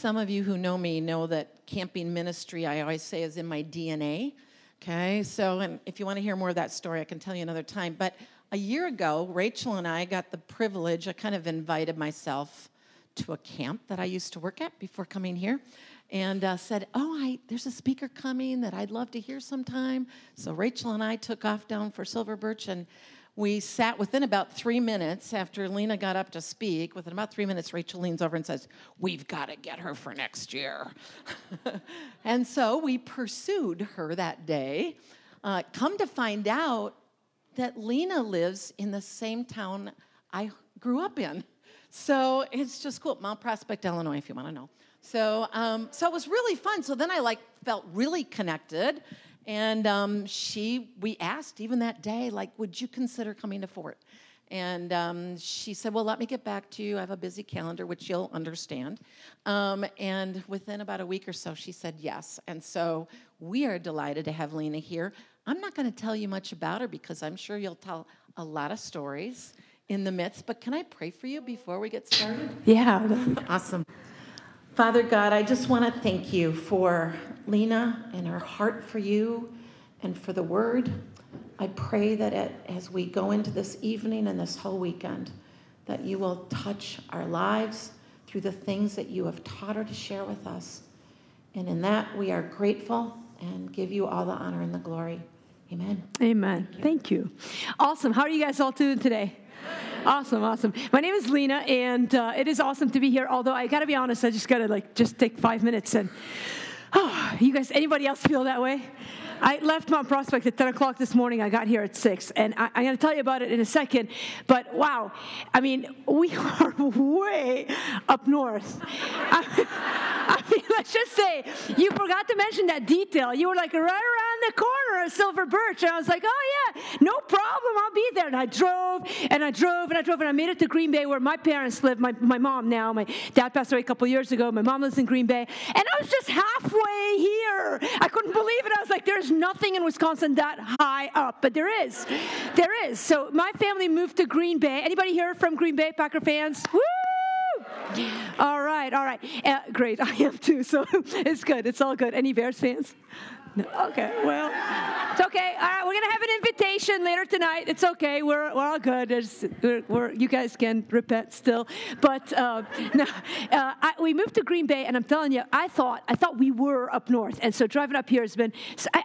some of you who know me know that camping ministry, I always say, is in my DNA. Okay, so and if you want to hear more of that story, I can tell you another time. But a year ago, Rachel and I got the privilege, I kind of invited myself to a camp that I used to work at before coming here, and said, there's a speaker coming that I'd love to hear sometime. So Rachel and I took off down for Silver Birch, and we sat within about 3 minutes after Lena got up to speak. Within about 3 minutes, Rachel leans over and says, "We've got to get her for next year." And so we pursued her that day. Come to find out that Lena lives in the same town I grew up in. So it's just cool. Mount Prospect, Illinois, if you want to know. So it was really fun. So then I felt really connected. And we asked even that day, would you consider coming to Fort? And she said, well, let me get back to you. I have a busy calendar, which you'll understand. And within about a week or so, she said yes. And so we are delighted to have Lena here. I'm not going to tell you much about her because I'm sure you'll tell a lot of stories in the midst. But can I pray for you before we get started? Yeah. Awesome. Father God, I just want to thank you for Lena and her heart for you and for the word. I pray that as we go into this evening and this whole weekend, that you will touch our lives through the things that you have taught her to share with us. And in that, we are grateful and give you all the honor and the glory. Amen. Amen. Thank you. Awesome. How are you guys all doing today? Awesome. My name is Lena, and it is awesome to be here. Although I got to be honest, I just got to just take 5 minutes and, you guys, anybody else feel that way? I left Mount Prospect at 10 o'clock this morning. I got here at 6, and I'm going to tell you about it in a second. But wow, I mean, we are way up north. I mean, let's just say you forgot to mention that detail. You were right around the corner of Silver Birch, and I was like, oh yeah, no problem, I'll be there. And I drove, and I made it to Green Bay, where my parents live. My mom now. My dad passed away a couple years ago. My mom lives in Green Bay, and I was just halfway here. I couldn't believe it. I was like, there's nothing in Wisconsin that high up, but there is. So my family moved to Green Bay. Anybody here from Green Bay, Packer fans? Woo! All right. Great, I am too, so it's good. It's all good. Any Bears fans? No. Okay, well, it's okay. All right, we're going to have an invitation later tonight. It's okay. We're all good. You guys can repent still. But we moved to Green Bay, and I'm telling you, I thought we were up north. And so driving up here has been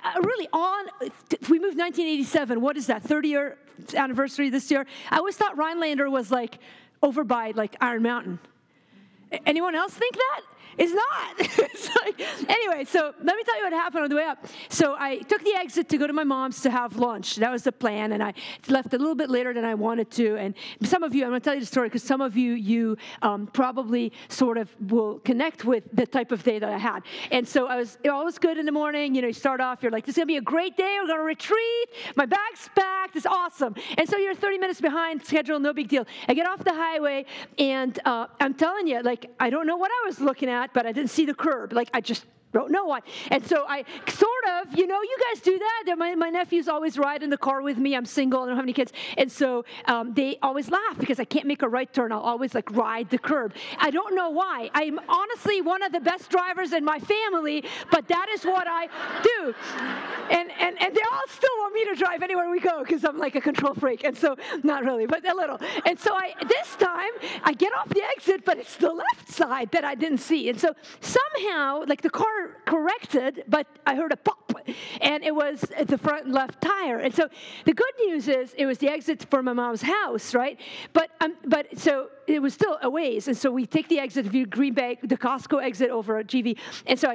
we moved 1987. What is that, 30-year anniversary this year? I always thought Rhinelander was over by Iron Mountain. Anyone else think that? It's not. Anyway, so let me tell you what happened on the way up. So I took the exit to go to my mom's to have lunch. That was the plan, and I left a little bit later than I wanted to. And some of you, I'm going to tell you the story because some of you probably sort of will connect with the type of day that I had. And so all was good in the morning. You start off, you're like, this is going to be a great day. We're going to retreat. My bag's packed. It's awesome. And so you're 30 minutes behind schedule. No big deal. I get off the highway, and I'm telling you, I don't know what I was looking at, but I didn't see the curb. I just don't know why. And so I sort of, you guys do that. My nephews always ride in the car with me. I'm single. I don't have any kids. And so they always laugh because I can't make a right turn. I'll always ride the curb. I don't know why. I'm honestly one of the best drivers in my family, but that is what I do. And they all still want me to drive anywhere we go because I'm like a control freak. And so, not really, but a little. And so this time, I get off the exit, but it's the left side that I didn't see. And so somehow, the car corrected, but I heard a pop, and it was the front left tire. And so the good news is it was the exit for my mom's house, right? But so it was still a ways, and so we take the exit of Green Bay, the Costco exit over at GV, and so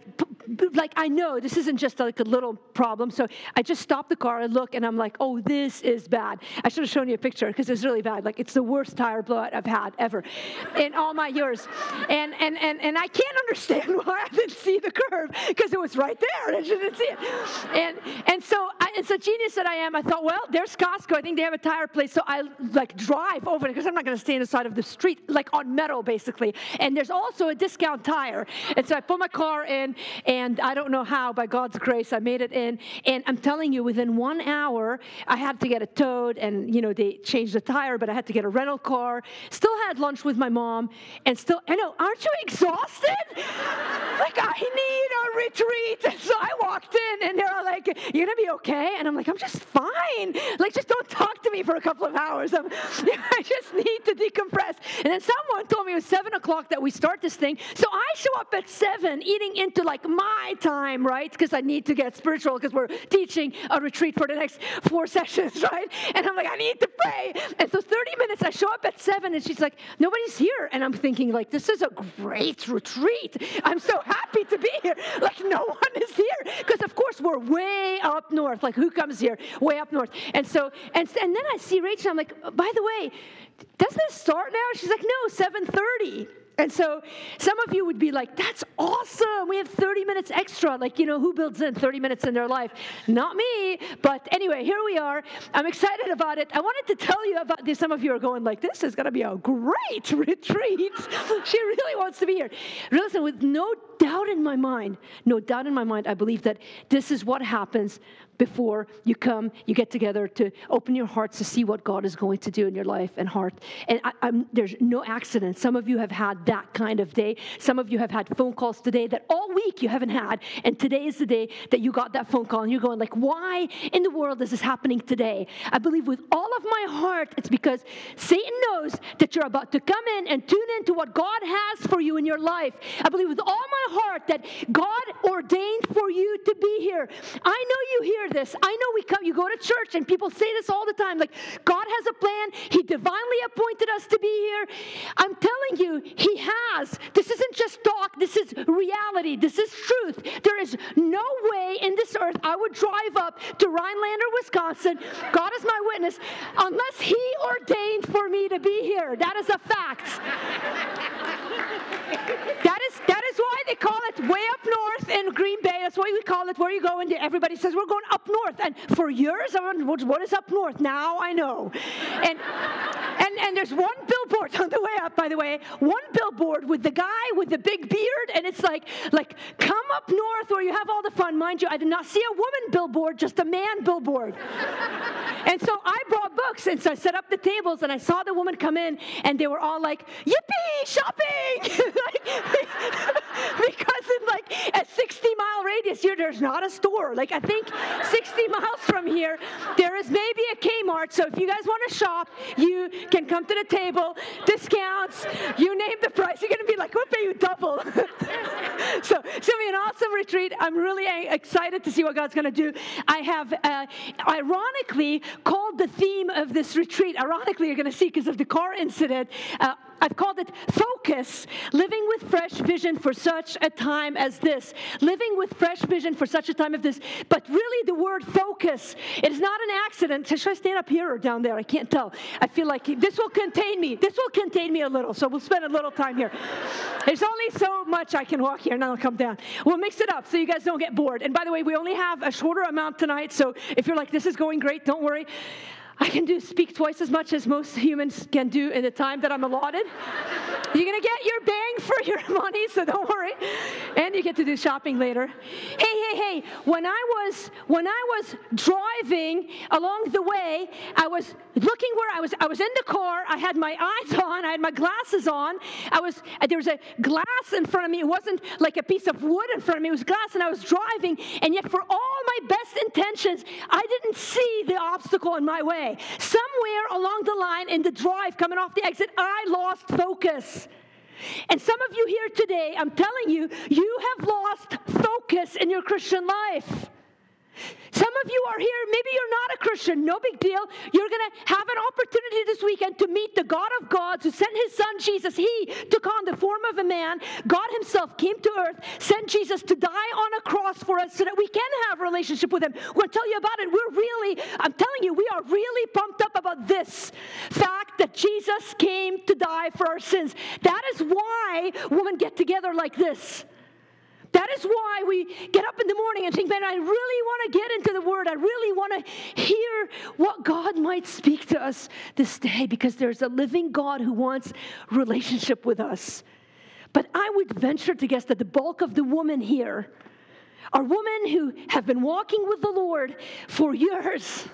I know this isn't just a little problem, so I just stop the car and look, and I'm like, oh, this is bad. I should have shown you a picture because it's really bad. It's the worst tire blowout I've had ever in all my years, and I can't understand why I didn't see the curve because it was right there and I didn't see it, and so genius that I am, I thought, well, there's Costco. I think they have a tire place, so I drive over it because I'm not going to stay in the side of the street on metal basically, and there's also a discount tire, and so I put my car in, and I don't know how, by God's grace, I made it in, and I'm telling you, within 1 hour, I had to get it towed, and they changed the tire, but I had to get a rental car, still had lunch with my mom, and still, I know, aren't you exhausted? you're going to be okay? And I'm like, I'm just fine. Like, just don't talk to me for a couple of hours. I just need to decompress. And then someone told me it was 7 o'clock that we start this thing. So I show up at 7, eating into like my time, right? Because I need to get spiritual because we're teaching a retreat for the next 4 sessions, right? And I'm like, I need to pray. And so 30 minutes, I show up at 7, and she's like, nobody's here. And I'm thinking, like, this is a great retreat. I'm so happy to be here. Like, no one is here. Because, of course, we're way up north. Like, who comes here? Way up north. And so, and then I see Rachel. I'm like, by the way, doesn't this start now? She's like, no, 7:30. And so some of you would be like, that's awesome. We have 30 minutes extra. Like, who builds in 30 minutes in their life? Not me. But anyway, here we are. I'm excited about it. I wanted to tell you about this. Some of you are going like, this is going to be a great retreat. She really wants to be here. Listen, with no doubt in my mind, I believe that this is what happens before you get together to open your hearts to see what God is going to do in your life and heart. And there's no accident. Some of you have had that kind of day. Some of you have had phone calls today that all week you haven't had. And today is the day that you got that phone call and you're going like, why in the world is this happening today? I believe with all of my heart, it's because Satan knows that you're about to come in and tune into what God has for you in your life. I believe with all my heart that God ordained for you to be here. I know you hear this. I know you go to church and people say this all the time, like, God has a plan. He divinely appointed us to be here. I'm telling you, He has. This isn't just talk. This is reality. This is truth. There is no way in this earth I would drive up to Rhinelander, Wisconsin, God is my witness, unless He ordained for me to be here. That is a fact. That is why they call it way up north in Green Bay. That's why we call it where you go and everybody says we're going up north. And for years, I wondered, what is up north? Now I know. And there's one billboard on the way up, by the way, one billboard with the guy with the big beard, and it's like come up north where you have all the fun. Mind you, I did not see a woman billboard, just a man billboard. And so I brought books, and so I set up the tables, and I saw the woman come in, and they were all like, yippee, shopping! Because in like a 60-mile radius here, there's not a store. Like, I think 60 miles from here, there is maybe a Kmart. So if you guys want to shop, you can come to the table, discounts, you name the price. You're going to be like, we'll pay you double. So it's going to be an awesome retreat. I'm really excited to see what God's going to do. I have, ironically, called the theme of this retreat, ironically, you're going to see because of the car incident, I've called it Focus, Living with Fresh Vision for Such a Time as This. Living with fresh vision for such a time as this. But really the word focus, it is not an accident. Should I stand up here or down there? I can't tell. I feel like this will contain me. This will contain me a little, so we'll spend a little time here. There's only so much I can walk here, and then I'll come down. We'll mix it up so you guys don't get bored. And by the way, we only have a shorter amount tonight, so if you're like, this is going great, don't worry. I can speak twice as much as most humans can do in the time that I'm allotted. You're going to get your bang for your money, so don't worry. And you get to do shopping later. Hey, when I was driving along the way, I was looking where I was in the car. I had my eyes on. I had my glasses on. There was a glass in front of me. It wasn't like a piece of wood in front of me. It was glass, and I was driving. And yet for all my best intentions, I didn't see the obstacle in my way. Somewhere along the line in the drive coming off the exit, I lost focus. And some of you here today, I'm telling you, you have lost focus in your Christian life. Some of you are here, maybe you're not a Christian, no big deal. You're going to have an opportunity this weekend to meet the God of gods who sent His Son Jesus. He took on the form of a man. God Himself came to earth, sent Jesus to die on a cross for us so that we can have a relationship with Him. We're going to tell you about it. I'm telling you, we are really pumped up about this fact that Jesus came to die for our sins. That is why women get together like this. That is why we get up in the morning and think, man, I really want to get into the Word. I really want to hear what God might speak to us this day, because there's a living God who wants relationship with us. But I would venture to guess that the bulk of the women here are women who have been walking with the Lord for years.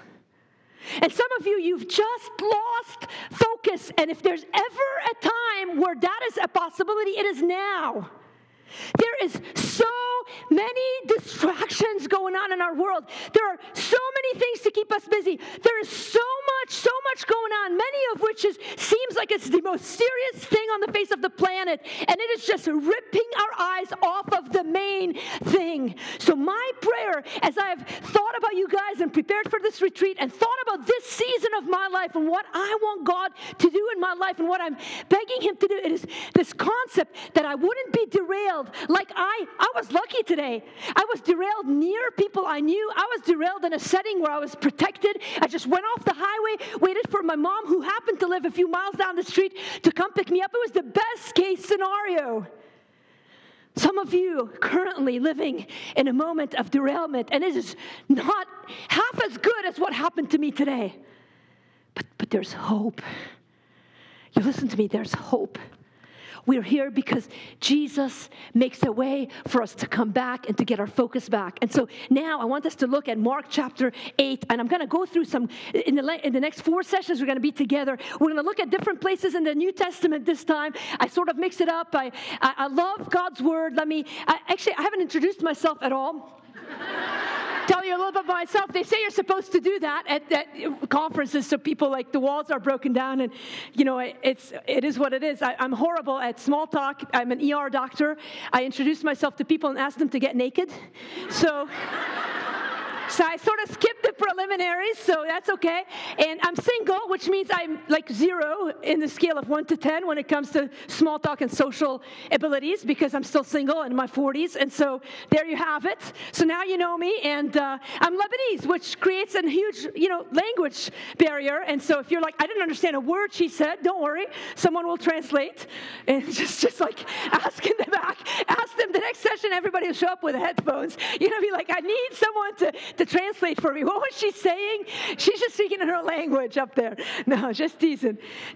And some of you, you've just lost focus. And if there's ever a time where that is a possibility, it is now. There is so many distractions going on in our world. There are so many things to keep us busy. There is so much going on, many of which seems like it's the most serious thing on the face of the planet, and it is just ripping our eyes off of the main thing. So my prayer, as I have thought about you guys and prepared for this retreat and thought about this season of my life and what I want God to do in my life and what I'm begging him to do, it is this concept that I wouldn't be derailed. Like I was lucky today. I was derailed near people I knew. I was derailed in a setting where I was protected. I just went off the highway, waited for my mom, who happened to live a few miles down the street, to come pick me up. It was the best case scenario. Some of you currently living in a moment of derailment, and it is not half as good as what happened to me today. But there's hope. You listen to me, there's hope. We're here because Jesus makes a way for us to come back and to get our focus back. And so now I want us to look at Mark chapter 8, and I'm going to go through some, in the next 4 sessions we're going to be together. We're going to look at different places in the New Testament this time. I sort of mix it up. I love God's word. I haven't introduced myself at all. Tell you a little bit about myself. They say you're supposed to do that at conferences, so people, like, the walls are broken down, and it is what it is. I'm horrible at small talk. I'm an ER doctor. I introduce myself to people and ask them to get naked. So I sort of skipped the preliminaries, so that's okay. And I'm single, which means I'm like 0 in the scale of 1 to 10 when it comes to small talk and social abilities, because I'm still single in my 40s. And so there you have it. So now you know me. And I'm Lebanese, which creates a huge, language barrier. And so if you're like, I didn't understand a word she said, don't worry. Someone will translate. And just like ask in the back. Ask them the next session, everybody will show up with headphones. Be like, I need someone to translate for me. What was she saying? She's just speaking in her language up there. No, just teasing.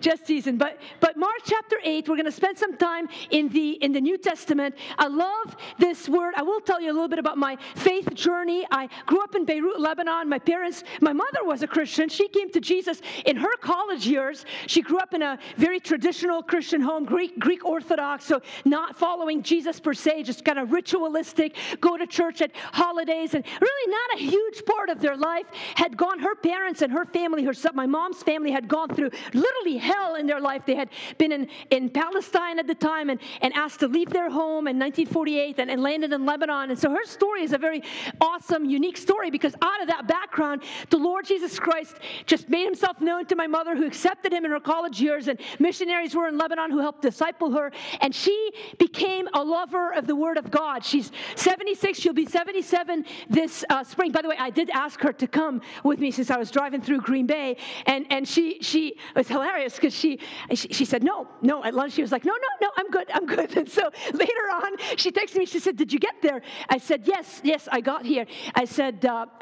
But Mark chapter 8, we're going to spend some time in the New Testament. I love this word. I will tell you a little bit about my faith journey. I grew up in Beirut, Lebanon. My mother was a Christian. She came to Jesus in her college years. She grew up in a very traditional Christian home, Greek Orthodox, so not following Jesus per se, just kind of ritualistic, go to church at holidays, and really not a huge part of their life had gone. Her parents and her family, my mom's family, had gone through literally hell in their life. They had been in Palestine at the time and asked to leave their home in 1948 and landed in Lebanon. And so her story is a very awesome, unique story, because out of that background, the Lord Jesus Christ just made himself known to my mother, who accepted him in her college years, and missionaries were in Lebanon who helped disciple her, and she became a lover of the Word of God. She's 76. She'll be 77 this spring. By the way, I did ask her to come with me since I was driving through Green Bay, and she was hilarious, because she said no. At lunch she was like, no, I'm good. And so later on, she texted me. She said, "Did you get there?" I said, yes, I got here. I said,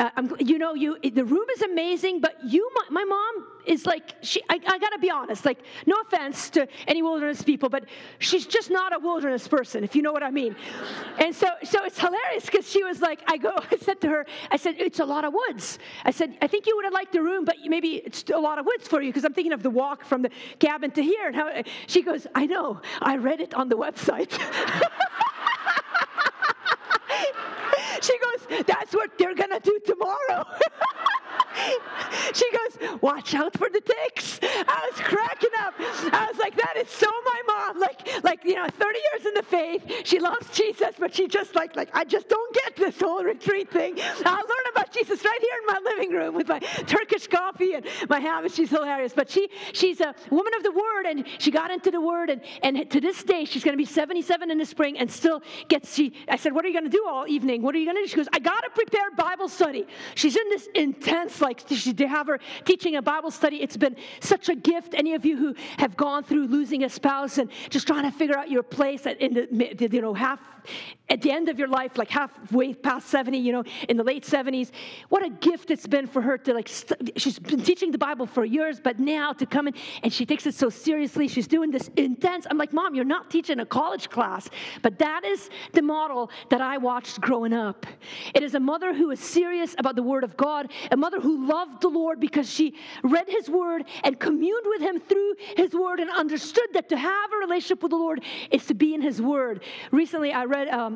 the room is amazing, but my mom is like, I gotta be honest, like, no offense to any wilderness people, but she's just not a wilderness person, if you know what I mean. And so it's hilarious, because she was like, I said to her, it's a lot of woods. I said, I think you would have liked the room, but maybe it's a lot of woods for you, because I'm thinking of the walk from the cabin to here. And how she goes, I know, I read it on the website. She goes, that's what they're gonna do tomorrow. She goes, watch out for the ticks. I was cracking up. I was like, that is so my mom. Like 30 years in the faith. She loves Jesus, but she just like I just don't get this whole retreat thing. I'll learn about Jesus right here in my living room with my Turkish coffee and my habits. She's hilarious. But she's a woman of the Word, and she got into the Word, and to this day, she's going to be 77 in the spring, and still I said, what are you going to do all evening? What are you going to do? She goes, I got to prepare Bible study. She's in this intense, to have her teaching a Bible study. It's been such a gift. Any of you who have gone through losing a spouse and just trying to figure out your place at the end of your life, like halfway past 70, in the late 70s, what a gift it's been for her to she's been teaching the Bible for years, but now to come in, and she takes it so seriously. She's doing this intense. I'm like, Mom, you're not teaching a college class, but that is the model that I watched growing up. It is a mother who is serious about the Word of God, a mother who loved the Lord because she read His Word and communed with Him through His Word, and understood that to have a relationship with the Lord is to be in His Word. Recently, I read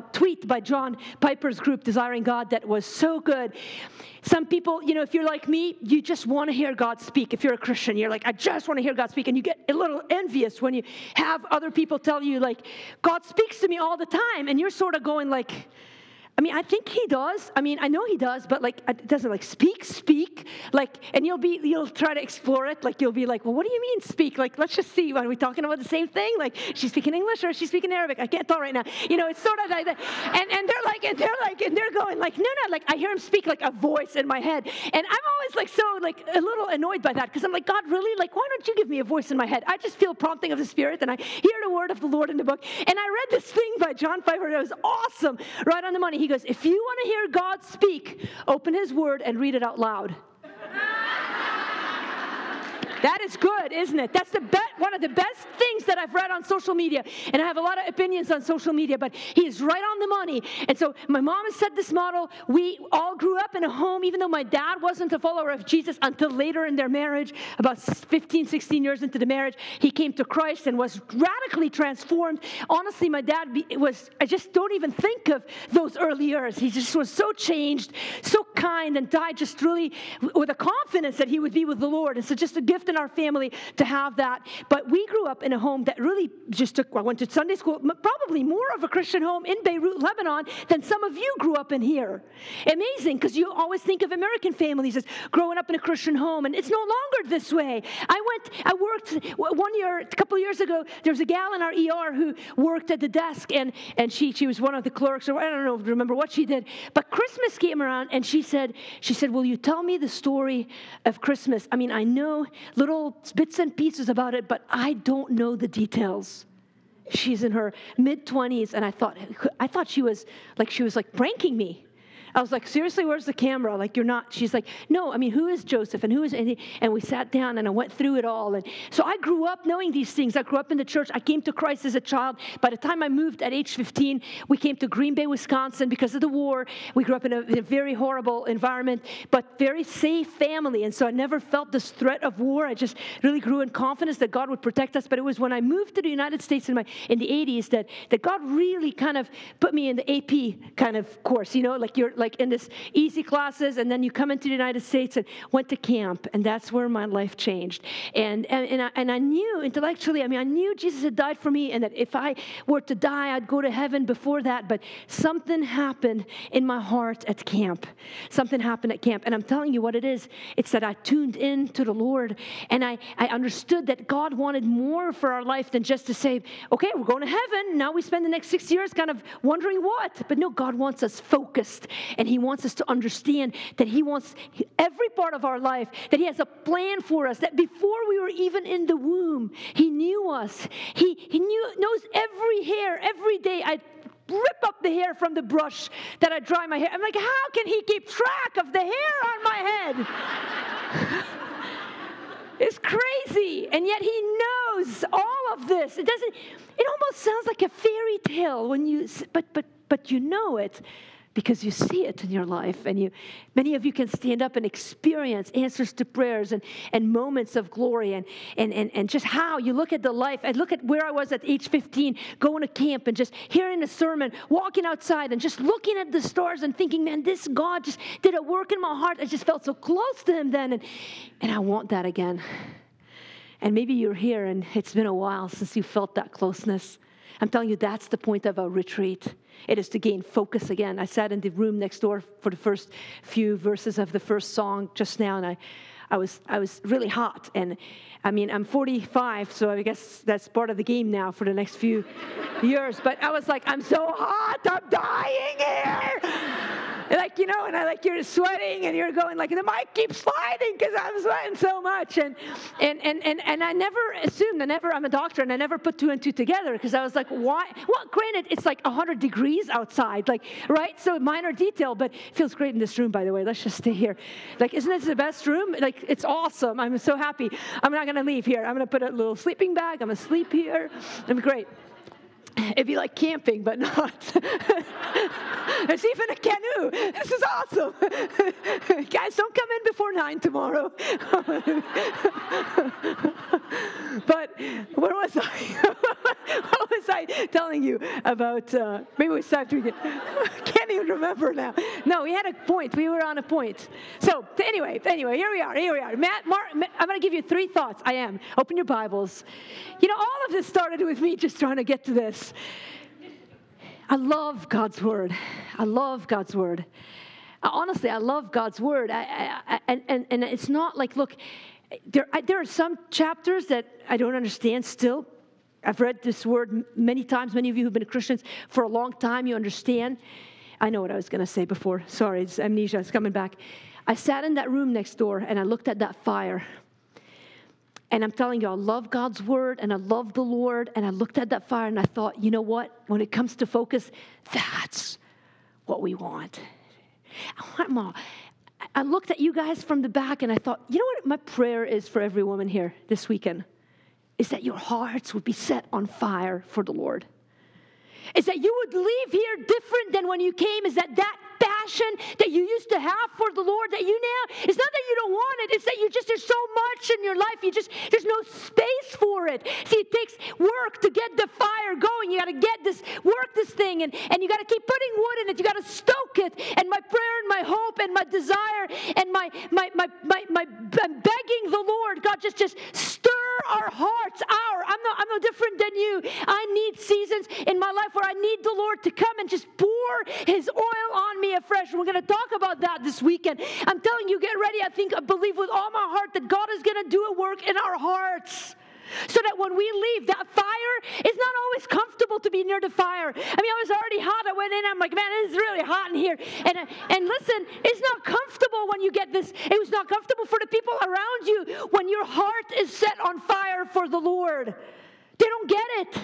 tweet by John Piper's group, Desiring God, that was so good. Some people, if you're like me, you just want to hear God speak. If you're a Christian, you're like, I just want to hear God speak. And you get a little envious when you have other people tell you, like, God speaks to me all the time. And you're sort of going like, I think he does. I know he does, but like, it doesn't like speak. Like, and you'll try to explore it. Like, you'll be like, well, what do you mean speak? Like, let's just see. Are we talking about the same thing? Like, she's speaking English or she's speaking Arabic? I can't tell right now. It's sort of like that. And they're going like, no, like I hear him speak like a voice in my head. And I'm always like, so like a little annoyed by that because I'm like, God, really? Like, why don't you give me a voice in my head? I just feel prompting of the Spirit and I hear the word of the Lord in the book. And I read this thing by John Piper. It was awesome. Right on the money. He goes, if you want to hear God speak, open his word and read it out loud. That is good, isn't it? That's one of the best things that I've read on social media. And I have a lot of opinions on social media, but he is right on the money. And so my mom has set this model. We all grew up in a home, even though my dad wasn't a follower of Jesus until later in their marriage, about 15, 16 years into the marriage. He came to Christ and was radically transformed. Honestly, my dad I just don't even think of those early years. He just was so changed, so kind, and died just really with a confidence that he would be with the Lord. And so just a gift in our family to have that. But we grew up in a home that really I went to Sunday school, probably more of a Christian home in Beirut, Lebanon, than some of you grew up in here. Amazing, because you always think of American families as growing up in a Christian home, and it's no longer this way. I worked one year, a couple of years ago, there was a gal in our ER who worked at the desk, and she was one of the clerks, or I don't know, remember what she did, but Christmas came around, and she said, will you tell me the story of Christmas? I know little bits and pieces about it, but I don't know the details. She's in her mid-20s, and I thought she was like pranking me. I was like, seriously, where's the camera? Like, you're not. She's like, no, who is Joseph and who is, and we sat down and I went through it all. And so I grew up knowing these things. I grew up in the church. I came to Christ as a child. By the time I moved at age 15, we came to Green Bay, Wisconsin because of the war. We grew up in a very horrible environment, but very safe family. And so I never felt this threat of war. I just really grew in confidence that God would protect us. But it was when I moved to the United States in the 80s that God really kind of put me in the AP kind of course, like you're like in this easy classes, and then you come into the United States and went to camp, and that's where my life changed. And I knew intellectually, I knew Jesus had died for me, and that if I were to die, I'd go to heaven before that. But something happened in my heart at camp. Something happened at camp, and I'm telling you what it is. It's that I tuned in to the Lord, and I understood that God wanted more for our life than just to say, okay, we're going to heaven. Now we spend the next 6 years kind of wondering what. But no, God wants us focused, and he wants us to understand that he wants every part of our life, that he has a plan for us, that before we were even in the womb, he knew us. He knows every hair. Every day I rip up the hair from the brush that I dry my hair. I'm like, how can he keep track of the hair on my head? It's crazy. And yet he knows all of this. It almost sounds like a fairy tale but you know it because you see it in your life. And many of you can stand up and experience answers to prayers and moments of glory and just how you look at the life. I look at where I was at age 15, going to camp and just hearing a sermon, walking outside and just looking at the stars and thinking, man, this God just did a work in my heart. I just felt so close to him then. And I want that again. And maybe you're here and it's been a while since you felt that closeness. I'm telling you, that's the point of a retreat. It is to gain focus again. I sat in the room next door for the first few verses of the first song just now, and I was really hot. And I'm 45, so I guess that's part of the game now for the next few years. But I was like, I'm so hot, I'm dying here. And you're sweating and you're going like, the mic keeps sliding because I'm sweating so much. And I never assumed, I'm a doctor, and I never put two and two together because I was like, why? Well, granted, it's like 100 degrees outside, right? So minor detail, but it feels great in this room, by the way. Let's just stay here. Isn't this the best room? It's awesome. I'm so happy. I'm not going to leave here. I'm going to put a little sleeping bag. I'm going to sleep here. It'll be great. It'd be like camping, but not. There's even a canoe. This is awesome. Guys, don't come in before 9 tomorrow. But where was I? What was I telling you about? Maybe we stopped. Can't even remember now. No, we had a point. We were on a point. So anyway, here we are. Matt, Mark, I'm going to give you 3 thoughts. I am. Open your Bibles. All of this started with me just trying to get to this. I love God's Word. Honestly, I love God's Word. And it's not like, look, there are some chapters that I don't understand still. I've read this Word many times. Many of you who've been Christians for a long time, you understand. I know what I was going to say before. Sorry, it's amnesia. It's coming back. I sat in that room next door, and I looked at that fire. And I'm telling you, I love God's Word, and I love the Lord, and I looked at that fire, and I thought, you know what? When it comes to focus, that's what we want. I looked at you guys from the back, and I thought, you know what my prayer is for every woman here this weekend? Is that your hearts would be set on fire for the Lord. Is that you would leave here different than when you came. Is that passion that you used to have for the Lord that you now, it's not that you don't want it, it's that there's so much in your life, there's no space for it. See, it takes work to get the fire going. You got to work this thing, and you got to keep putting wood in it. You got to stoke it. And my prayer and my hope and my desire and my begging the Lord, God, just stir our hearts. I'm no different than you. I need seasons in my life where I need the Lord to come and just pour His oil on me afresh. We're going to talk about that this weekend. I'm telling you, get ready. I believe with all my heart that God is going to do a work in our hearts. So that when we leave, that fire is not always comfortable to be near the fire. I was already hot. I went in, I'm like, man, it is really hot in here. And listen, it's not comfortable when you get this. It was not comfortable for the people around you when your heart is set on fire for the Lord. They don't get it.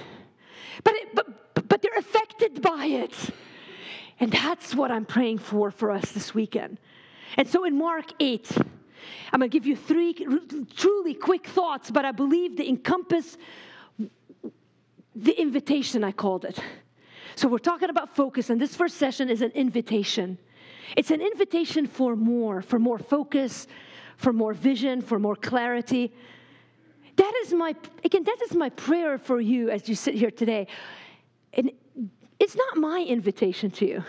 But they're affected by it. And that's what I'm praying for us this weekend. And so in Mark 8, I'm going to give you 3 truly quick thoughts, but I believe they encompass the invitation, I called it. So we're talking about focus, and this first session is an invitation. It's an invitation for more focus, for more vision, for more clarity. That is my prayer for you as you sit here today. And it's not my invitation to you.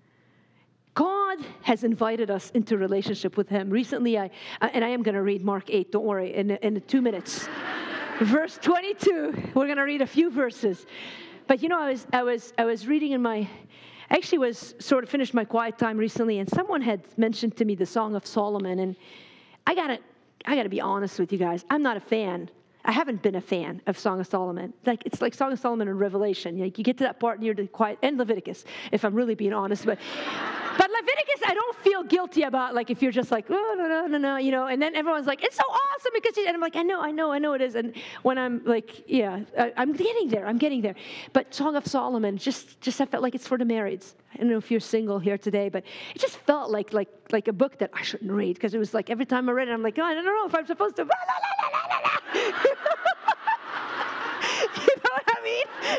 God has invited us into relationship with Him. Recently, I am going to read Mark 8, don't worry, in 2 minutes. Verse 22, we're going to read a few verses. But I was reading I actually was sort of finished my quiet time recently, and someone had mentioned to me the Song of Solomon, and I gotta be honest with you guys. I'm not a fan. I haven't been a fan of Song of Solomon. It's like Song of Solomon and Revelation. You get to that part near the quiet, and Leviticus, if I'm really being honest. But Leviticus, I don't feel guilty about, like, if you're just like, oh, no, and then everyone's like, it's so awesome because, and I'm like, I know it is. And when I'm like, yeah, I'm getting there. But Song of Solomon, just I felt like it's for the marrieds. I don't know if you're single here today, but it just felt like a book that I shouldn't read, because it was like every time I read it, I'm like, oh, I don't know if I'm supposed to. You know what I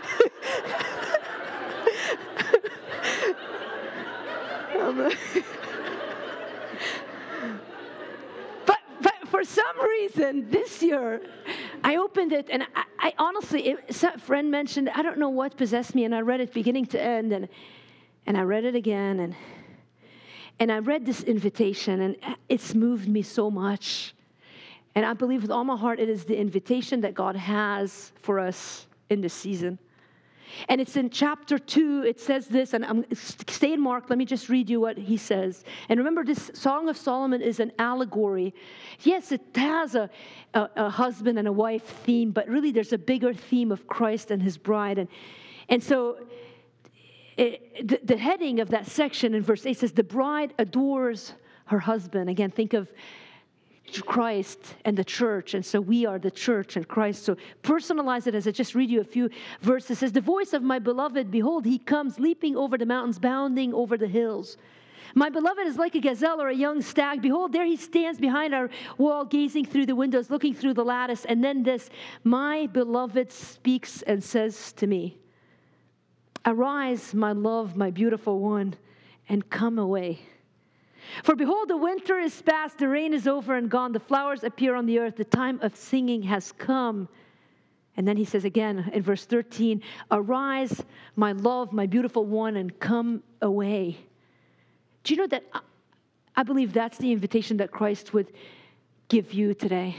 mean? But for some reason this year, I opened it, and I honestly, a friend mentioned, I don't know what possessed me, and I read it beginning to end, and I read it again, and I read this invitation, and it's moved me so much. And I believe with all my heart it is the invitation that God has for us in this season. And it's in chapter 2, it says this, and stay in Mark, let me just read you what he says. And remember, this Song of Solomon is an allegory. Yes, it has a husband and a wife theme, but really there's a bigger theme of Christ and His bride. And so the heading of that section in verse 8 says, the bride adores her husband. Again, think of Christ and the church, and so we are the church and Christ. So personalize it as I just read you a few verses. It says, the voice of my beloved, behold, he comes leaping over the mountains, bounding over the hills. My beloved is like a gazelle or a young stag. Behold, there he stands behind our wall, gazing through the windows, looking through the lattice. And then this, my beloved speaks and says to me. Arise, my love, my beautiful one, and come away. For behold, the winter is past, the rain is over and gone, the flowers appear on the earth, the time of singing has come. And then he says again in verse 13, arise, my love, my beautiful one, and come away. Do you know that I believe that's the invitation that Christ would give you today?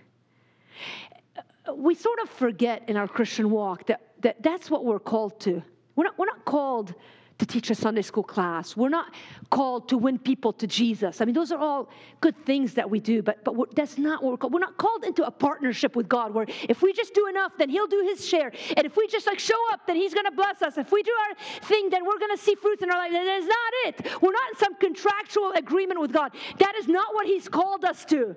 We sort of forget in our Christian walk that's what we're called to. We're not called to teach a Sunday school class. We're not called to win people to Jesus. I mean, those are all good things that we do, but that's not what we're called. We're not called into a partnership with God where if we just do enough, then he'll do his share. And if we just show up, then he's going to bless us. If we do our thing, then we're going to see fruits in our life. That is not it. We're not in some contractual agreement with God. That is not what he's called us to.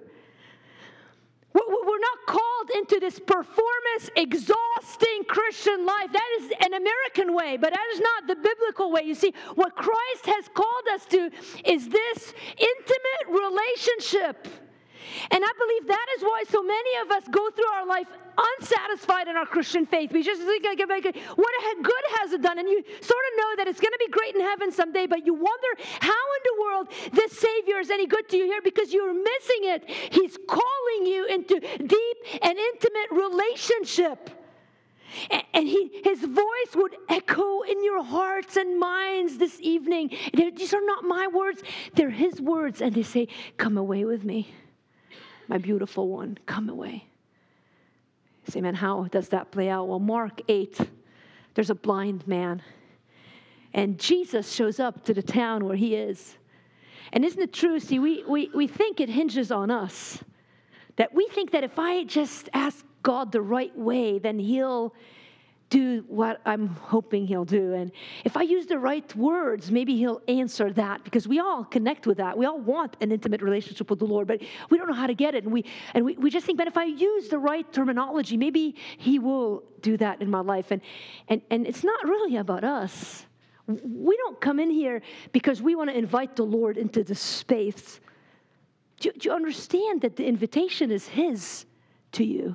We're not called into this performance, exhausting Christian life. That is an American way, but that is not the biblical way. You see, what Christ has called us to is this intimate relationship. And I believe that is why so many of us go through our life unsatisfied in our Christian faith. We just think, what good has it done? And you sort of know that it's going to be great in heaven someday, but you wonder how in the world this Savior is any good to you here because you're missing it. He's calling you into deep and intimate relationship. And his voice would echo in your hearts and minds this evening. These are not my words. They're his words. And they say, come away with me. My beautiful one, come away. You say, man, how does that play out? Well, Mark 8, there's a blind man. And Jesus shows up to the town where he is. And isn't it true? See, we think it hinges on us. That we think that if I just ask God the right way, then he'll do what I'm hoping he'll do. And if I use the right words, maybe he'll answer that, because we all connect with that. We all want an intimate relationship with the Lord, but we don't know how to get it. And we just think, but if I use the right terminology, maybe he will do that in my life. And it's not really about us. We don't come in here because we want to invite the Lord into the space. Do you understand that the invitation is his to you?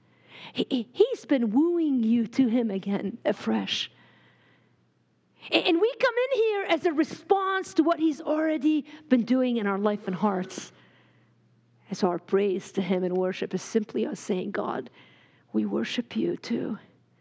He's been wooing you to him again afresh. And we come in here as a response to what he's already been doing in our life and hearts. And so our praise to him in worship is simply us saying, God, we worship you too.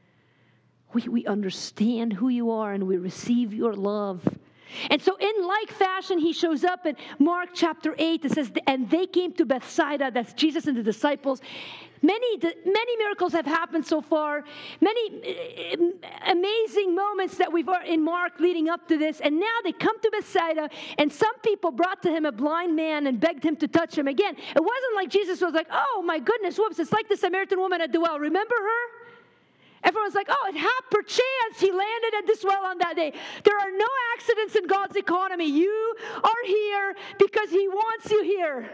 We understand who you are and we receive your love. And so in like fashion, he shows up in Mark chapter 8. It says, and they came to Bethsaida. That's Jesus and the disciples. Many miracles have happened so far. Many amazing moments that we've in Mark leading up to this. And now they come to Bethsaida, and some people brought to him a blind man and begged him to touch him. Again, it wasn't like Jesus was like, oh my goodness, whoops, it's like the Samaritan woman at the well. Remember her? Everyone's like, oh, it happened, perchance he landed at this well on that day. There are no accidents in God's economy. You are here because he wants you here.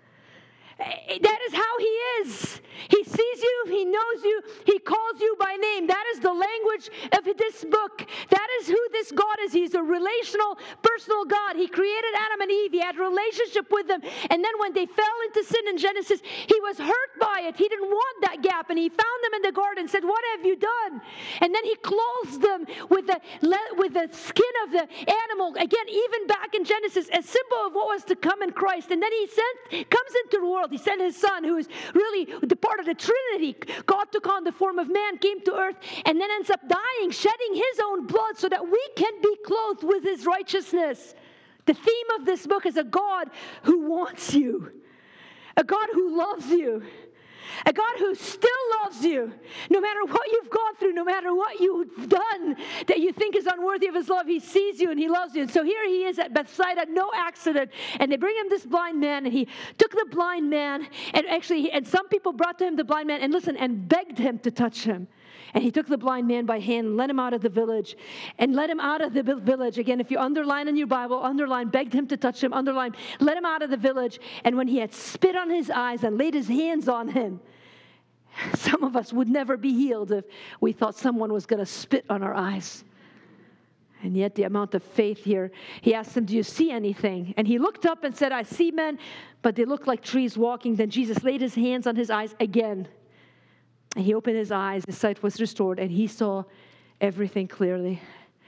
That is how he is. He sees you, he knows you, he calls you by name. That is the language of this book. That is who this God is. He's a relational, personal God. He created Adam and Eve. He had a relationship with them. And then when they fell into sin in Genesis, he was hurt by it. He didn't want that gap. And he found them in the garden and said, what have you done? And then he clothes them with the skin of the animal. Again, even back in Genesis, a symbol of what was to come in Christ. And then he comes into the world. He sent his son, who is really the part of the Trinity. God took on the form of man, came to earth, and then ends up dying, shedding his own blood so that we can be clothed with his righteousness. The theme of this book is a God who wants you, a God who loves you, a God who still loves you. No matter what you've gone through, no matter what you've done that you think is unworthy of his love, he sees you and he loves you. And so here he is at Bethsaida, no accident. And they bring him this blind man, and he took the blind man, and some people brought to him the blind man, and begged him to touch him. And he took the blind man by hand and led him out of the village. And led him out of the village. Again, if you underline in your Bible, underline, begged him to touch him, underline, led him out of the village. And when he had spit on his eyes and laid his hands on him, some of us would never be healed if we thought someone was going to spit on our eyes. And yet the amount of faith here, he asked him, do you see anything? And he looked up and said, I see men, but they look like trees walking. Then Jesus laid his hands on his eyes again. And he opened his eyes, his sight was restored, and he saw everything clearly.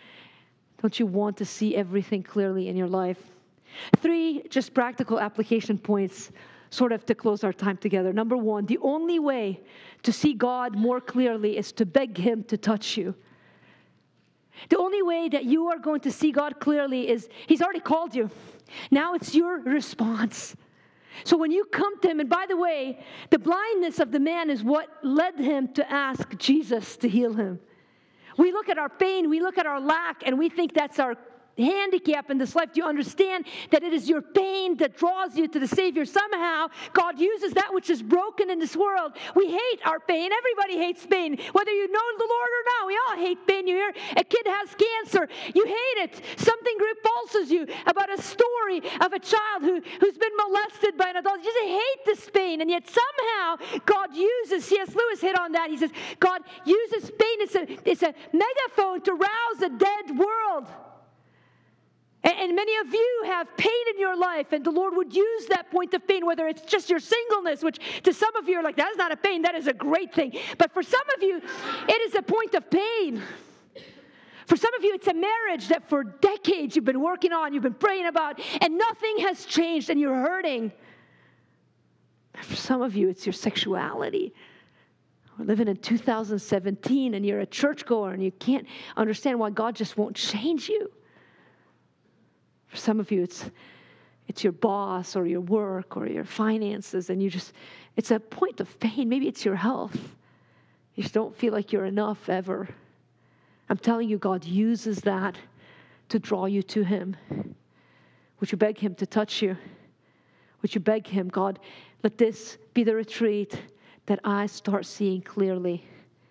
Don't you want to see everything clearly in your life? 3 just practical application points, sort of to close our time together. Number 1, the only way to see God more clearly is to beg Him to touch you. The only way that you are going to see God clearly is He's already called you. Now it's your response. So when you come to Him, and by the way, the blindness of the man is what led him to ask Jesus to heal him. We look at our pain, we look at our lack, and we think that's our handicap in this life. Do you understand that it is your pain that draws you to the Savior? Somehow, God uses that which is broken in this world. We hate our pain. Everybody hates pain. Whether you know the Lord or not, we all hate pain. You hear a kid has cancer. You hate it. Something repulses you about a story of a child who's been molested by an adult. You just hate this pain. And yet somehow, God uses, C.S. Lewis hit on that. He says, God uses pain. It's a megaphone to rouse a dead world. And many of you have pain in your life, and the Lord would use that point of pain, whether it's just your singleness, which to some of you are like, that is not a pain, that is a great thing. But for some of you, it is a point of pain. For some of you, it's a marriage that for decades you've been working on, you've been praying about, and nothing has changed, and you're hurting. For some of you, it's your sexuality. We're living in 2017, and you're a churchgoer, and you can't understand why God just won't change you. For some of you, it's your boss or your work or your finances, and it's a point of pain. Maybe it's your health. You just don't feel like you're enough ever. I'm telling you, God uses that to draw you to Him. Would you beg Him to touch you? Would you beg Him, God, let this be the retreat that I start seeing clearly?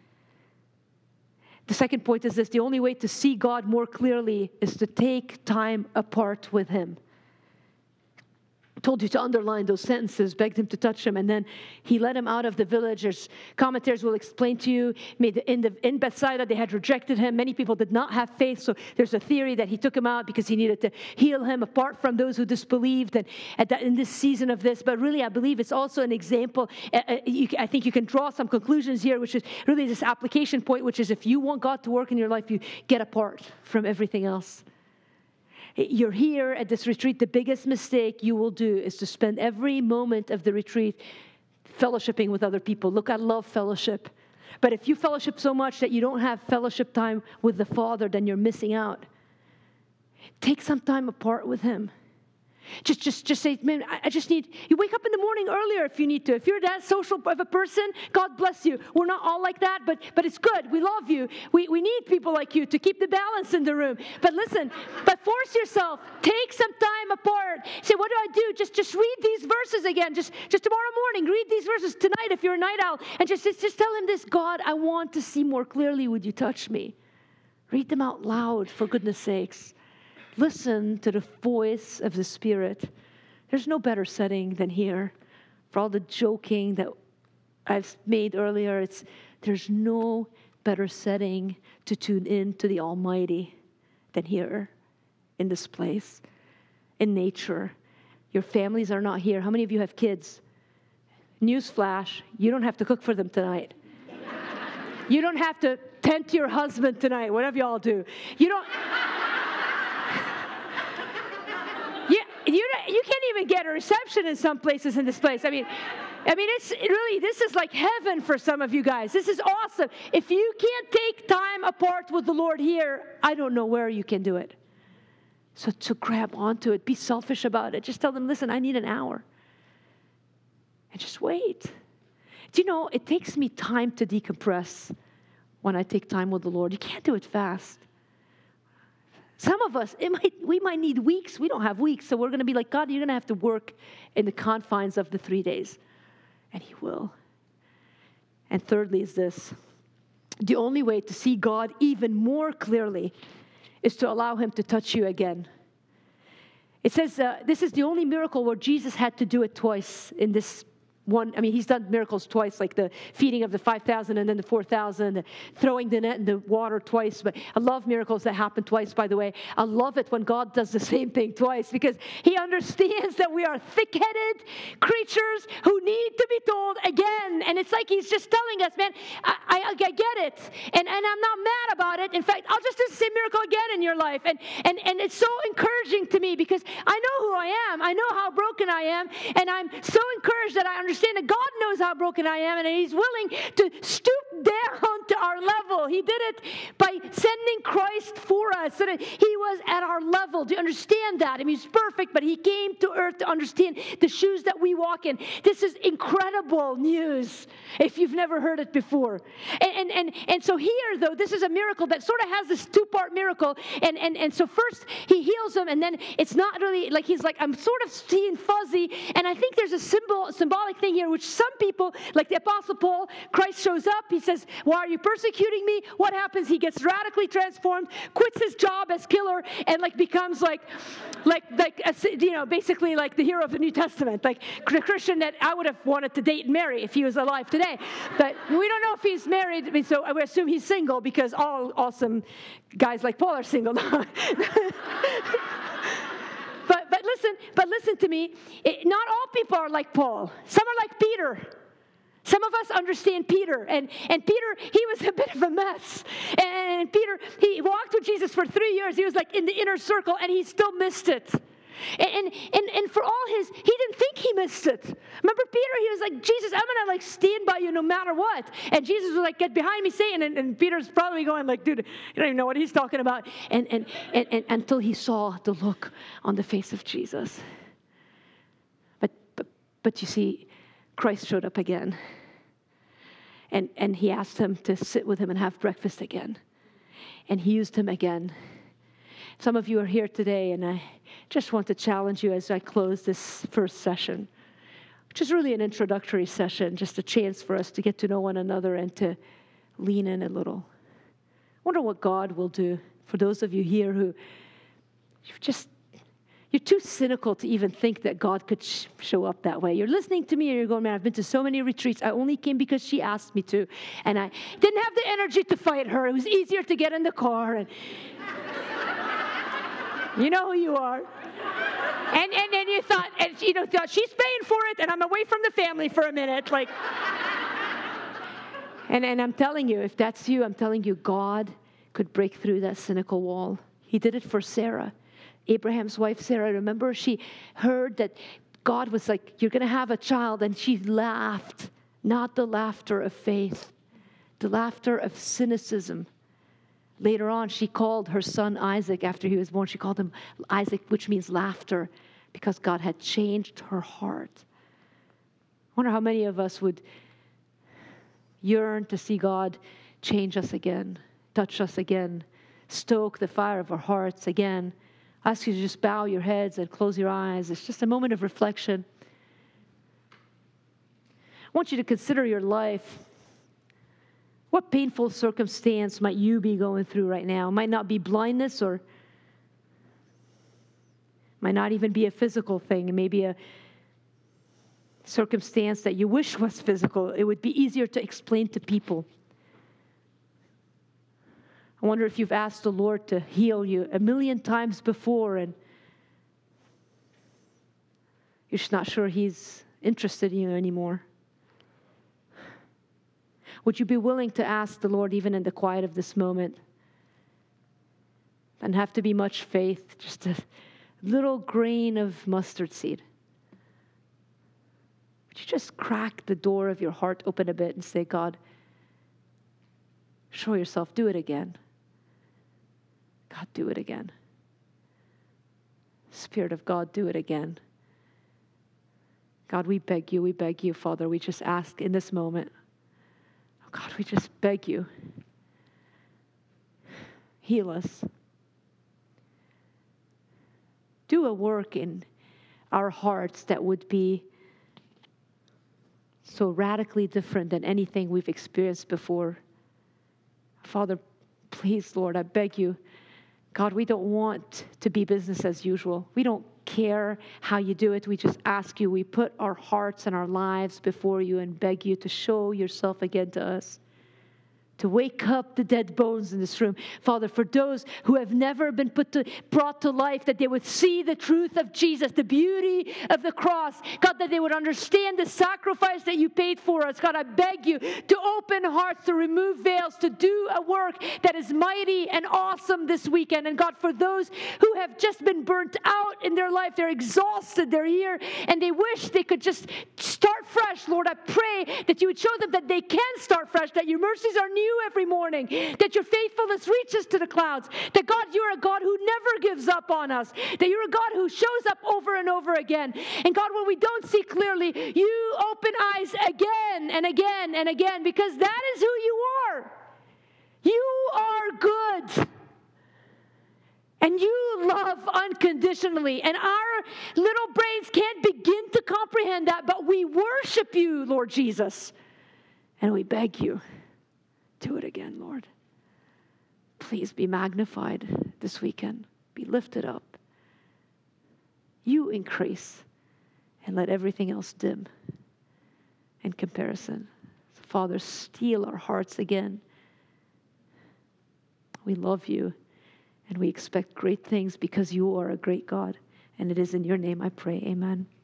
The second point is this: the only way to see God more clearly is to take time apart with Him. I told you to underline those sentences, begged Him to touch him, and then He led him out of the village. There's commentators will explain to you, in Bethsaida they had rejected Him. Many people did not have faith, so there's a theory that He took him out because He needed to heal him apart from those who disbelieved and in this season of this. But really, I believe it's also an example. I think you can draw some conclusions here, which is really this application point, which is if you want God to work in your life, you get apart from everything else. You're here at this retreat. The biggest mistake you will do is to spend every moment of the retreat fellowshipping with other people. Look, I love fellowship. But if you fellowship so much that you don't have fellowship time with the Father, then you're missing out. Take some time apart with Him. Just say, man, I just need, you wake up in the morning earlier if you need to. If you're that social of a person, God bless you. We're not all like that, but it's good. We love you. We need people like you to keep the balance in the room. But listen, force yourself. Take some time apart. Say, what do I do? Just read these verses again. Just tomorrow morning, read these verses tonight if you're a night owl. And just tell Him this: God, I want to see more clearly. Would you touch me? Read them out loud, for goodness sakes. Listen to the voice of the Spirit. There's no better setting than here. For all the joking that I've made earlier, there's no better setting to tune in to the Almighty than here, in this place, in nature. Your families are not here. How many of you have kids? Newsflash, you don't have to cook for them tonight. You don't have to tend to your husband tonight, whatever y'all do. You don't... You can't even get a reception in some places in this place. I mean, it's really, this is like heaven for some of you guys. This is awesome. If you can't take time apart with the Lord here, I don't know where you can do it. So to grab onto it, be selfish about it. Just tell them, listen, I need an hour. And just wait. Do you know, it takes me time to decompress when I take time with the Lord. You can't do it fast. Some of us, we might need weeks. We don't have weeks, so we're going to be like, God, you're going to have to work in the confines of the 3 days. And He will. And thirdly is this: the only way to see God even more clearly is to allow Him to touch you again. It says this is the only miracle where Jesus had to do it twice in this he's done miracles twice, like the feeding of the 5,000 and then the 4,000, the throwing the net in the water twice. But I love miracles that happen twice, by the way. I love it when God does the same thing twice because he understands that we are thick-headed creatures who need to be told again. And it's like he's just telling us, man, I get it. And I'm not mad about it. In fact, I'll just do the same miracle again in your life. And it's so encouraging to me because I know who I am. I know how broken I am. And I'm so encouraged that I understand that God knows how broken I am and he's willing to stoop down to our level. He did it by sending Christ for us so that he was at our level. Do you understand that? I mean, he's perfect, but he came to earth to understand the shoes that we walk in. This is incredible news if you've never heard it before. And so here, though, this is a miracle that sort of has this two-part miracle. And so first he heals him, and then it's not really like he's like, I'm sort of seeing fuzzy. And I think there's a symbolic thing here, which some people, like the Apostle Paul, Christ shows up. He says, why are you persecuting me? What happens? He gets radically transformed, quits his job as killer, and like becomes basically like the hero of the New Testament, like the Christian that I would have wanted to date and marry if he was alive today. But we don't know if he's married, so I would assume he's single because all awesome guys like Paul are single. But listen to me. Not all people are like Paul. Some are like Peter. Some of us understand Peter. And Peter, he was a bit of a mess. And Peter, he walked with Jesus for 3 years. He was like in the inner circle, and he still missed it. And for all he didn't think he missed it. Remember Peter? He was like, Jesus, I'm going to like stand by you no matter what. And Jesus was like, get behind me, Satan. And Peter's probably going like, dude, you don't even know what he's talking about. And until he saw the look on the face of Jesus. But you see, Christ showed up again. And he asked him to sit with him and have breakfast again. And he used him again. Some of you are here today, and I just want to challenge you as I close this first session, which is really an introductory session, just a chance for us to get to know one another and to lean in a little. I wonder what God will do for those of you here who you're too cynical to even think that God could show up that way. You're listening to me and you're going, man, I've been to so many retreats. I only came because she asked me to. And I didn't have the energy to fight her. It was easier to get in the car. And you know who you are. And then you thought, she's paying for it and I'm away from the family for a minute. Like, and I'm telling you, if that's you, I'm telling you, God could break through that cynical wall. He did it for Sarah. Abraham's wife, Sarah, remember, she heard that God was like, you're going to have a child, and she laughed, not the laughter of faith, the laughter of cynicism. Later on, she called her son Isaac, after he was born, she called him Isaac, which means laughter, because God had changed her heart. I wonder how many of us would yearn to see God change us again, touch us again, stoke the fire of our hearts again. I ask you to just bow your heads and close your eyes. It's just a moment of reflection. I want you to consider your life. What painful circumstance might you be going through right now? It might not be blindness, or might not even be a physical thing. It may be a circumstance that you wish was physical. It would be easier to explain to people. I wonder if you've asked the Lord to heal you 1,000,000 times before, and you're just not sure He's interested in you anymore. Would you be willing to ask the Lord even in the quiet of this moment? Doesn't have to be much faith, just a little grain of mustard seed. Would you just crack the door of your heart open a bit and say, God, show yourself, do it again. God, do it again. Spirit of God, do it again. God, we beg you, Father, we just ask in this moment. Oh God, we just beg you. Heal us. Do a work in our hearts that would be so radically different than anything we've experienced before. Father, please, Lord, I beg you, God, we don't want to be business as usual. We don't care how you do it. We just ask you, we put our hearts and our lives before you and beg you to show yourself again to us, to wake up the dead bones in this room. Father, for those who have never been brought to life, that they would see the truth of Jesus, the beauty of the cross. God, that they would understand the sacrifice that you paid for us. God, I beg you to open hearts, to remove veils, to do a work that is mighty and awesome this weekend. And God, for those who have just been burnt out in their life, they're exhausted, they're here, and they wish they could just start fresh. Lord, I pray that you would show them that they can start fresh, that your mercies are new every morning, that your faithfulness reaches to the clouds, that God, you're a God who never gives up on us, that you're a God who shows up over and over again. And God, when we don't see clearly, you open eyes again and again and again, because that is who you are. You are good. And you love unconditionally. And our little brains can't begin to comprehend that, but we worship you, Lord Jesus. And we beg you, do it again, Lord. Please be magnified this weekend. Be lifted up. You increase, and let everything else dim in comparison. So, Father, steal our hearts again. We love you, and we expect great things because you are a great God. And it is in your name I pray. Amen.